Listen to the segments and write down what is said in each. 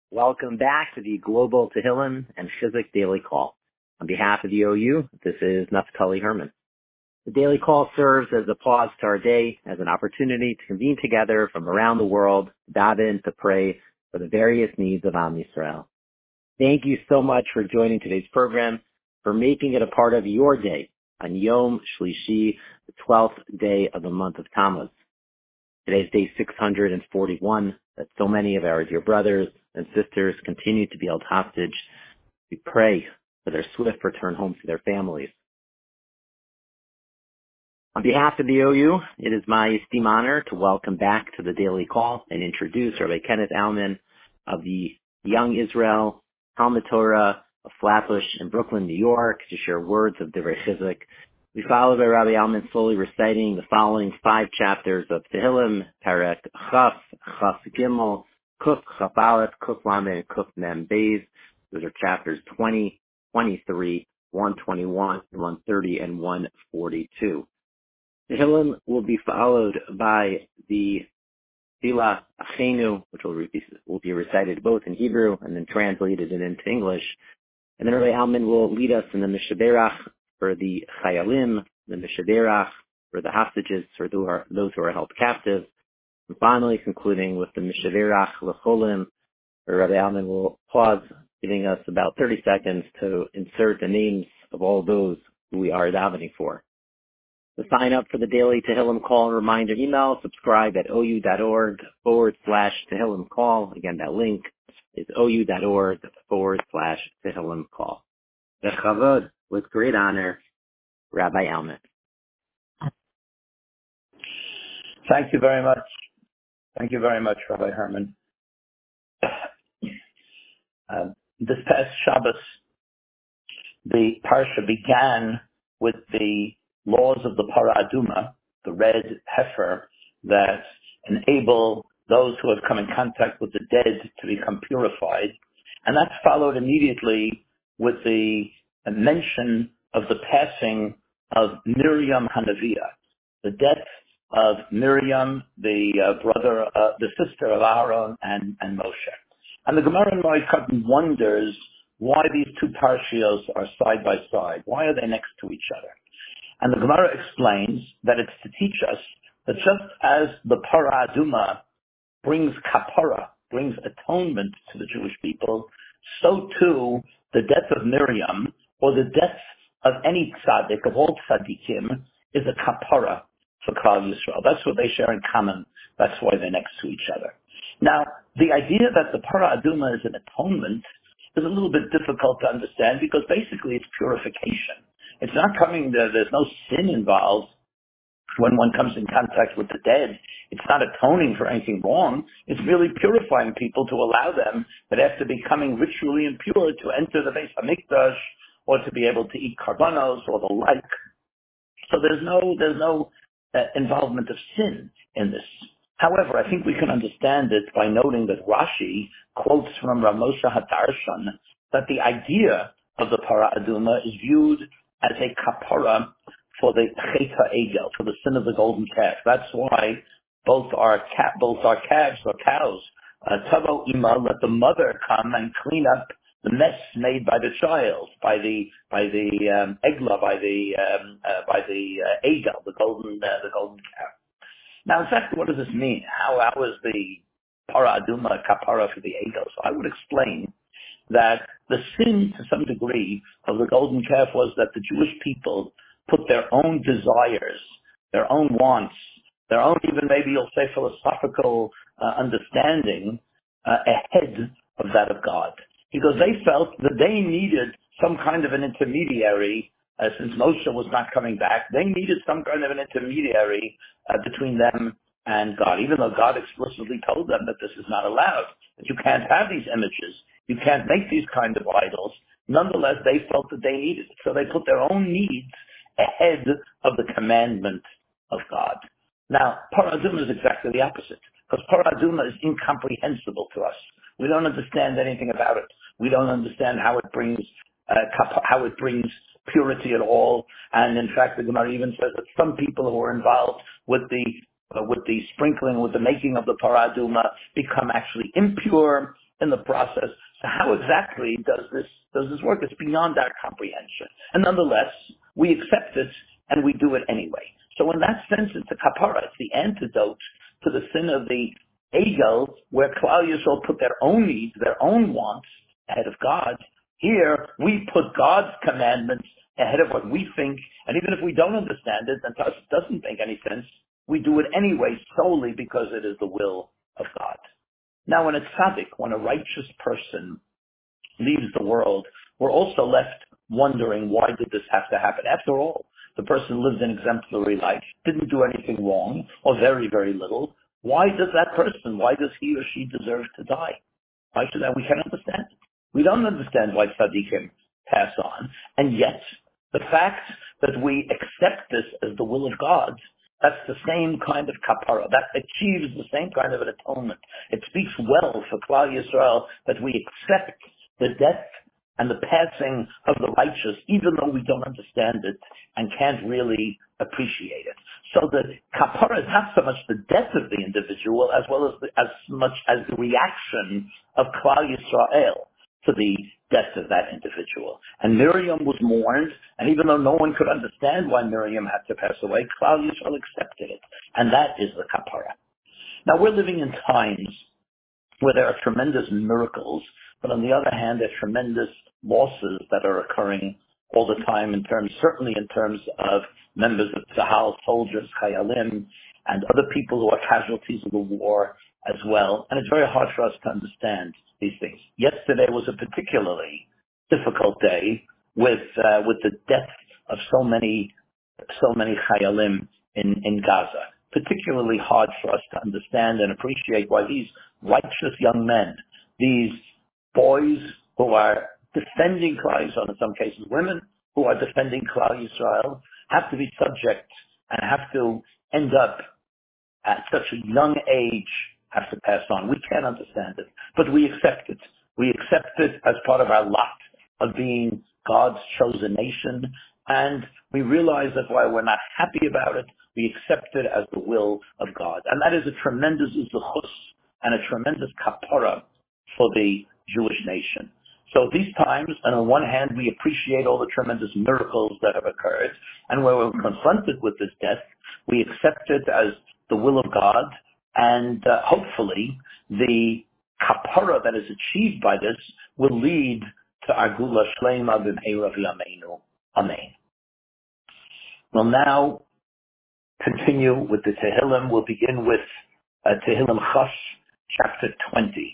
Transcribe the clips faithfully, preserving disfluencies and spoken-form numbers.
Welcome back to the Global Tehillim and Chizuk Daily Call. On behalf of the O U, this is Naftali Herman. The Daily Call serves as a pause to our day, as an opportunity to convene together from around the world, to daven, to pray for the various needs of Am Yisrael. Thank you so much for joining today's program, for making it a part of your day on Yom Shlishi, the twelfth day of the month of Tammuz. Today's day six hundred forty-one, that so many of our dear brothers and sisters continue to be held hostage. We pray for their swift return home to their families. On behalf of the O U, it is my esteemed honor to welcome back to the Daily Call and introduce Rabbi Kenneth Alman of the Young Israel Talmud Torah of Flatbush in Brooklyn, New York, to share words of Divrei Chizuk. We follow by Rabbi Alman slowly reciting the following five chapters of Tehillim, Perek Chaf, Chaf Gimel, Kuf Chaf Aleph, Kuf Lamed, and Kuf Mem Beis. Those are chapters twenty, twenty-three, one twenty-one, one thirty, and one forty-two. Tehillim will be followed by the Tefillah Achenu, which will be, will be recited both in Hebrew and then translated into English. And then Rabbi Alman will lead us in the Mishaberach for the Chayalim, the Mishaberach for the hostages, for those who are held captive. And finally, concluding with the Mishaberach L'cholim, where Rabbi Alman will pause, giving us about thirty seconds to insert the names of all those who we are davening for. To sign up for the daily Tehillim Call and reminder email, subscribe at ou.org forward slash Tehillim Call. Again, that link is ou.org forward slash Tehillim Call. Bechavod, with great honor, Rabbi Alman. Thank you very much. Thank you very much, Rabbi Herman. Uh, this past Shabbos, the Parsha began with the laws of the Parah Aduma, the red heifer that enable those who have come in contact with the dead to become purified. And that's followed immediately with the mention of the passing of Miriam Hanaviah, the death of Miriam, the uh, brother, uh, the sister of Aaron and, and Moshe. And the Gemara in Moed Katan wonders why these two parshios are side by side. Why are they next to each other? And the Gemara explains that it's to teach us that just as the Parah Aduma brings kapara, brings atonement to the Jewish people, so too the death of Miriam, or the death of any tzaddik, of all tzaddikim, is a kapara for Klal Yisrael. That's what they share in common. That's why they're next to each other. Now, the idea that the Parah Aduma is an atonement is a little bit difficult to understand because basically it's purification. It's not coming there, there's no sin involved when one comes in contact with the dead. It's not atoning for anything wrong. It's really purifying people to allow them that after becoming ritually impure to enter the Beis HaMikdash or to be able to eat karbanos or the like. So there's no, there's no uh, involvement of sin in this. However, I think we can understand it by noting that Rashi quotes from Rav Moshe HaDarshan that the idea of the Parah Aduma is viewed as a kapara for the Chet HaEgel, for the sin of the golden calf. That's why both our cat, both our calves or cows, uh, Tavo Ima, let the mother come and clean up the mess made by the child, by the by the um, egla, by the um, uh, by the uh, egel, the golden uh, the golden calf. Now, exactly what does this mean? How how is the Parah Aduma kapara for the egel? So I would explain that the sin, to some degree, of the golden calf was that the Jewish people put their own desires, their own wants, their own even maybe you'll say philosophical uh, understanding uh, ahead of that of God. Because they felt that they needed some kind of an intermediary, uh, since Moshe was not coming back, they needed some kind of an intermediary uh, between them and God, even though God explicitly told them that this is not allowed, that you can't have these images, you can't make these kind of idols. Nonetheless, they felt that they needed it. So they put their own needs ahead of the commandment of God. Now, Parah Aduma is exactly the opposite, because Parah Aduma is incomprehensible to us. We don't understand anything about it. We don't understand how it brings uh, how it brings purity at all. And in fact, the Gemara even says that some people who are involved with the uh, with the sprinkling, with the making of the Parah Aduma, become actually impure. in the process. So how exactly does this does this work? It's beyond our comprehension. And nonetheless, we accept it and we do it anyway. So in that sense, it's a kapara. It's the antidote to the sin of the Egel, where Klal Yisrael put their own needs, their own wants ahead of God's. Here, we put God's commandments ahead of what we think, and even if we don't understand it, and to us it doesn't make any sense, we do it anyway solely because it is the will of God. Now, when a tzaddik, when a righteous person leaves the world, we're also left wondering, why did this have to happen? After all, the person lived an exemplary life, didn't do anything wrong, or very, very little. Why does that person, why does he or she deserve to die? Why should that? We can't understand. We don't understand why tzaddikim pass on. And yet, the fact that we accept this as the will of God, that's the same kind of kapara. That achieves the same kind of an atonement. It speaks well for Klal Yisrael that we accept the death and the passing of the righteous, even though we don't understand it and can't really appreciate it. So the kapara is not so much the death of the individual as well as the, as much as the reaction of Klal Yisrael to the death of that individual. And Miriam was mourned, and even though no one could understand why Miriam had to pass away, Klal Yisrael accepted it. And that is the kapara. Now, we're living in times where there are tremendous miracles, but on the other hand, there are tremendous losses that are occurring all the time in terms, certainly in terms of members of Tzahal, soldiers, Chayalim, and other people who are casualties of the war as well. And it's very hard for us to understand these things. Yesterday was a particularly difficult day with uh, with the death of so many so many Chayalim in, in Gaza. Particularly hard for us to understand and appreciate why these righteous young men, these boys who are defending Klal Yisrael, in some cases women who are defending Klal Yisrael, have to be subject and have to end up at such a young age, have to pass on. We can't understand it, but we accept it. We accept it as part of our lot of being God's chosen nation, and we realize that while we're not happy about it, we accept it as the will of God. And that is a tremendous zuchus and a tremendous kapara for the Jewish nation. So these times, and on one hand, we appreciate all the tremendous miracles that have occurred, and when we're confronted with this death, we accept it as the will of God, and uh, hopefully the kapara that is achieved by this will lead to Agula Shlema b'mheira v'yameinu. Amen. We'll now continue with the Tehillim. We'll begin with uh, Tehillim Chas, chapter twenty.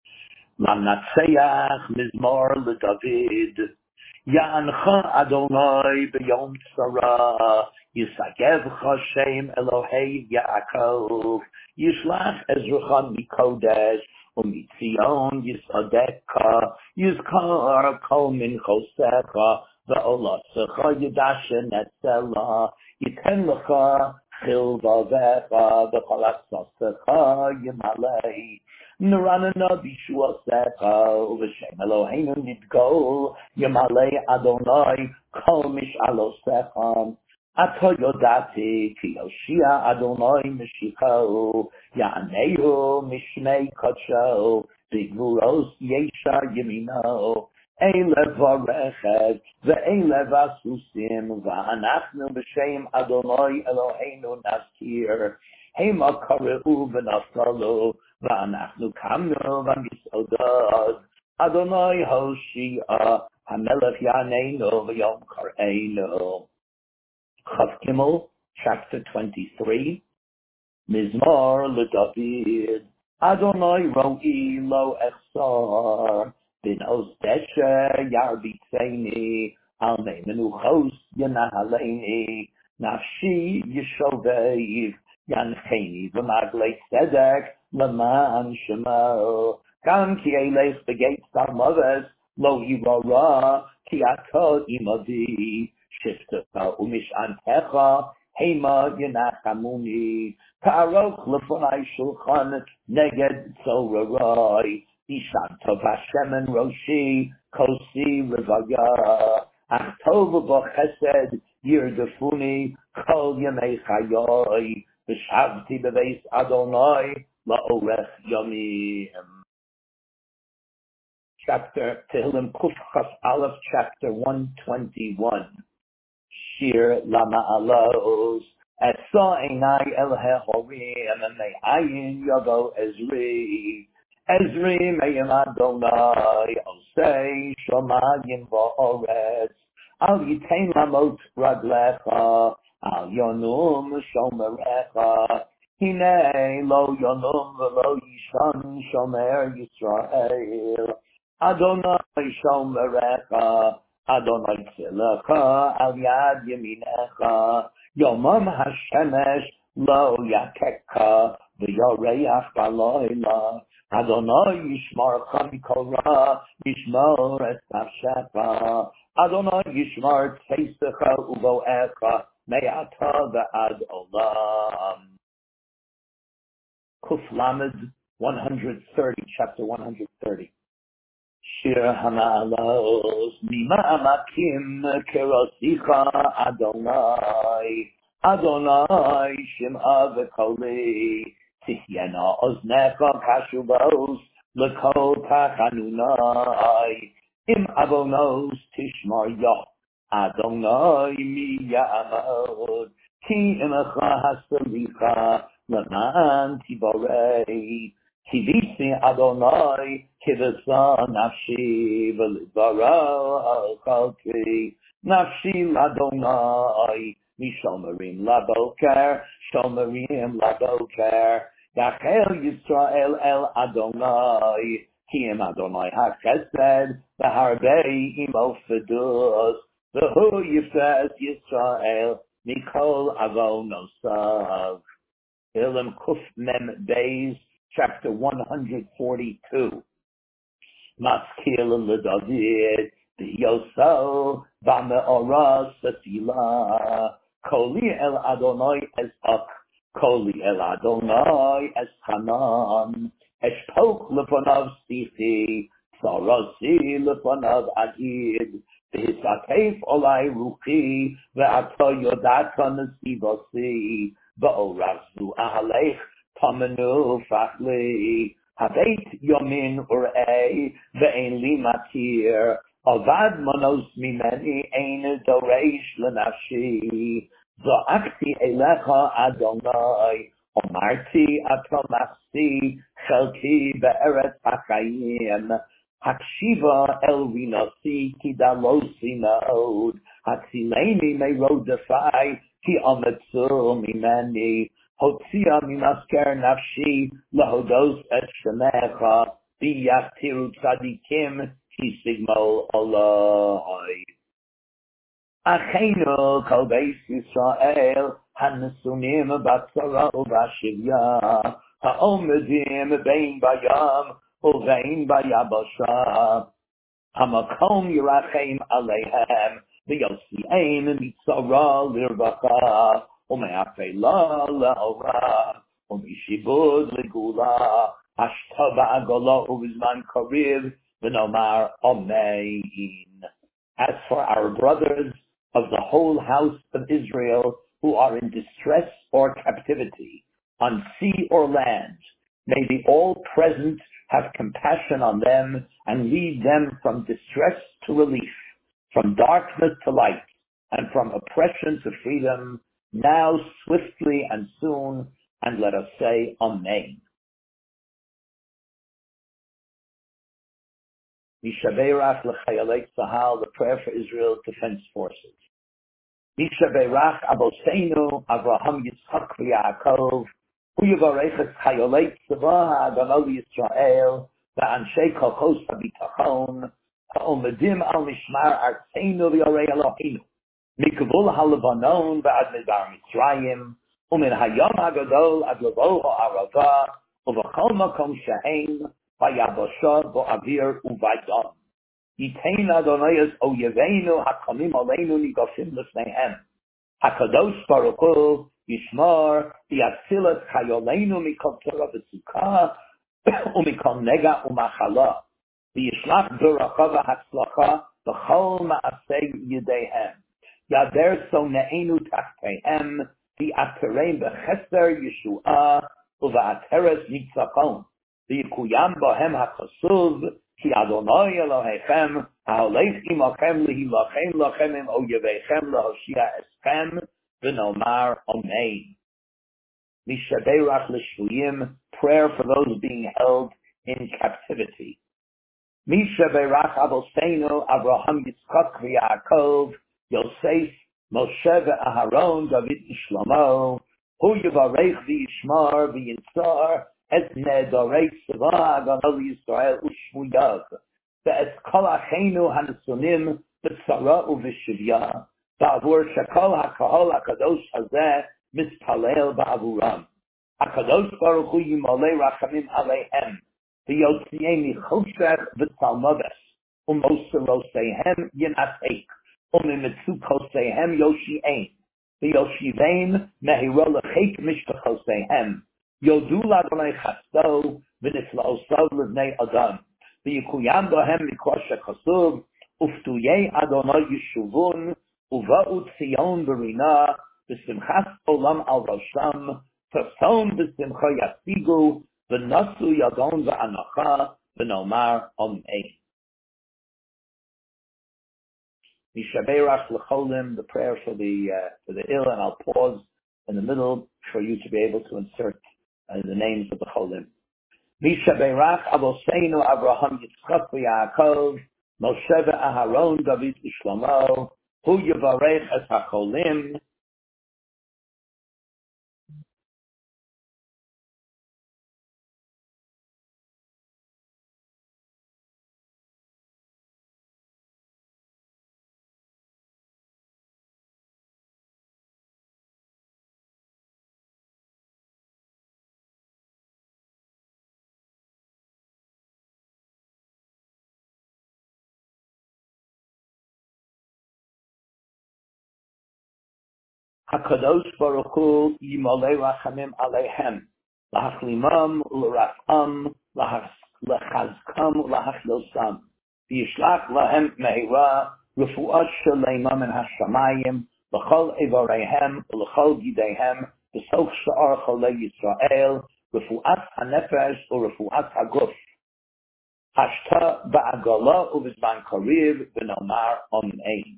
Lanatseach mizmor leDavid, Ya'ancha Adonai b'yom tzara, Yisagevcha Shem Elohei Yaakov, Yishlach Ezracha mikodesh, umitzion Yisadeka, Yizkar kol minchosecha, V'olatzecha yidashen etzela, Yiten lecha chil vavecha, V'chalatzasecha yimalei, Nuranana bishua secha, Uv'shem Eloheinu nidgol, Yimalei Adonai kol mish'alosecha, Ato yodati ki Yoshia Adonai mishikau, Ya'aneu mishnei kodsho, B'gvuros yeshar yemino, Eile varechet, ve'eile vasusim, V'anachnu b'shem Adonai Eloheinu naskir, Hema kareu v'naftalu, V'anachnu kamnu v'misodad, Adonai Hoshia, Hamelech Yaneinu v'yom kareinu. Chav Gimel, chapter twenty-three. Mizmor leDavid, Adonai ro'i lo echsar, bin ozdeshe yarbitzeni, al mei menuchos yenahaleini, nafshi yishovev, yancheni v'maglei tzedek, leman shemo, gam ki elech begeitz tarmoves, lo yivara, ki ato imadi, Shiftecha umishantecha, Hema yenachamuni, Taroch lefonai shulchan, Neged tzorarai, Ishantov Hashem en roshi, Kosi revaya, Ach tov v'chesed yirdefuni, Kol yemei chayoi, V'shavti beveis Adonai, La'orech yomim. chapter Tehillim Kuf Chaf Aleph, chapter one twenty-one. Shir Lama Alos Esa Einai El Hechorim Me'ayin Yavo Ezri Ezri Me'im Adonai Osei Shomayim Va'oretz Al Yitain Lamot Raglecha Al Yonum Shomerecha Hine Lo Yonum V'Lo Yishon Shomer Yisrael Adonai Shomerecha Adonai Tzelecha Al Yad Yeminecha Yomam Hashemesh Lo Yakeka V'Yoreach Baloila Adonai Yishmarcha Mikol Ra Yishmor Es Nafshecha Adonai Yishmar Teisecha Uvoecha Me'ata V'Ad Olam. Kuf Lamed one thirty, chapter one thirty. Shir Hamalos Mima Amakim Kerosicha Adonai Adonai Shim'a V'Koli Tihyena Oznecha Kashuvos L'Kol Tachanunai Im Avonos Tishmar Yah Adonai Mi Ya'amod Ki Imecha Hasalicha L'man Tiborei Tivisi Adonai Kivasa Nafshi V'Lidvaro Chalki Nafshi Adonai Mishomerim Laboker Shomerim Laboker Yachel Yisrael El Adonai Kim Adonai HaChesed V'Harbei Imo Fedus V'Hu Yifes Yisrael Mikol Avonosav. Tehillim Kuf Mem Beis, chapter one forty-two. Maskil l'David, Yoso, V'Me'ora Sefila, Koli El Adonai Es Ak, Koli El Adonai Es Hanan, Eshpok Lefonav Sichi, Sarasi Lefonav Agid, V'Hisakef Olai Ruchi, V'Ato Yodata Nesivasi, V'Orasu Ahalech, Tamanu Fachli, Habeit Yomin Urei, Ve'en Li Matir, Avad Monos Mimeni, Ein Doreish L'Nafshi, Zo'akti Elecha Adonai, Omarti Atomachsi, Chelki Be'eret HaChayim, Hakshiva El Rinasi, Kidalosi Naod, Hatsileni Merodefai, Ki Ametzu Mimeni, Hotzia Mimasker Nafshi, Lahodos Et Shemecha, Biyachtiru Tzadikim, Ki Sigmo Oloi. Achenu Kol Beis Yisrael, Hanesunim Batzara Uvashivya, Ha'omedim Bein Bayam, Uvein Bayabasha, Hamakom Yirachem Aleihem, V'Yosiein Mitzara Lirvacha, Ume'afela Le'ora, Umishibud Legula, Ashtava Agola Uvizman Kariv, V'Nomar Amein. As for our brothers of the whole house of Israel who are in distress or captivity, on sea or land, may the all present have compassion on them and lead them from distress to relief, from darkness to light, and from oppression to freedom, now swiftly and soon, and let us say Amen. Mishabeirach l'chayalei Tzahal, the prayer for Israel's defense forces. Mishabeirach Aboseinu, Avraham, Yitzchak, v'Yaakov, hu yivarech es chayalei Tzavah ha'Adonai Yisrael, v'anshei kolchos ha'bitachon, ha'omedim al mishmar artzeinu v'yorei Eloheinu, mikvul ha'levanon v'ad midbar Mitzrayim, u'min hayom ha'gadol ad levo ha'arava, u'v'chol makom she'en, v'yabosha v'avir u'vaydon. Yitein Adonai es oyeveinu hakamim aleinu nigashim l'sneihem. HaKadosh Baruch Hu yishmar v'yatzilas chayoleinu mikol torah v'tzukah u'mikol nega u'machala. V'yishlach b'racha v'hatzlacha v'chol ma'asei yideihem. Yader soneinu tachteihem v'yatereim b'chesser Yeshua u'v'ateres nitzachon. V'yikuyam bohem hachasuv Ki Adonai Elohechem, ha'olech imachem lehilachem lachem im oyevechem lahoshia eschem, v'nomar amen. Mishaberach l'shvuyim, prayer for those being held in captivity. Mishaberach Avoseinu, Avraham, Yitzchak, v'Yaakov, Yosef, Moshe v'Aharon, David Shlomo, Hu Yivarech v'Yishmar v'Yitzar, Et Nedorei Tzva, Adonai Yisrael u'Shvuyav, Ve'et Kol Acheinu Hanesunim, B'Tzara u'V'Shivya, Ba'avur Shekol HaKahol HaKadosh Hazeh, Mispalel Ba'avuram. HaKadosh Baruch Hu Yimalei Rachamim Aleihem, V'Yotziei Michoshech V'Tzalmodes, U'Moseroseihem Yinateik, U'Mimitzukosehem Yoshiein, V'Yoshivein Mehiro L'Chek Mishpachosehem, Yodu L'Adonai Chasto, V'Niflaosav L'Vnei Adam, V'Yikuyam Bohem Mikor Shechasuv, Uftuyei Adonai Yeshuvun, Uva'u Tzion B'Rina, V'Simchas Olam Al Rosham, Tason V'Simcha Yasigu, V'Nasu Yadon V'Anacha, V'Nomar Amen. Mishaberach L'Cholim, the prayer for the uh, for the ill, and I'll pause in the middle for you to be able to insert uh, the names of the Cholim. Mishaberach Avoseinu Avraham Yitzchak v'Yaakov, Moshe v'Aharon David v'Shlomo, Hu Yivarech es HaCholim. HaKadosh Baruch Hu Yimalei Rachamim Aleihem, L'Hachlimam L'Rafam, L'Chazkam L'Hachlosam, V'Yishlach Lahem Mehira, Refu'at Shalema Min HaShamayim, L'Chol Evareihem, L'Chol Gideihem, V'Soch Sha'ar Cholei Yisrael, Refu'at HaNefesh U'Refu'at HaGuf, Hashta Ba'agala U'Vizman Kariv, V'Nomar Amen.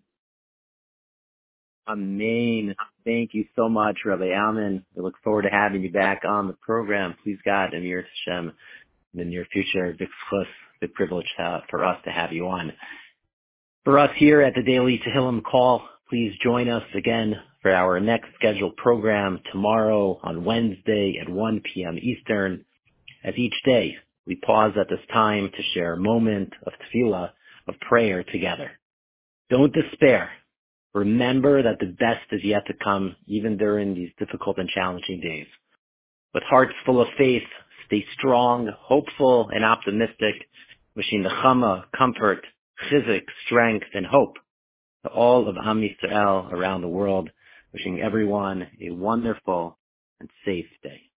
Amen. Thank you so much, Rabbi Alman. We look forward to having you back on the program. Please God, Amir Hashem, in the near future. Big chus, big privilege uh, for us to have you on. For us here at the Daily Tehillim Call, please join us again for our next scheduled program tomorrow on Wednesday at one p.m. Eastern. As each day, we pause at this time to share a moment of tefillah, of prayer together. Don't despair. Remember that the best is yet to come, even during these difficult and challenging days. With hearts full of faith, stay strong, hopeful, and optimistic, wishing nechama, comfort, chizuk, strength, and hope to all of Am Yisrael around the world, wishing everyone a wonderful and safe day.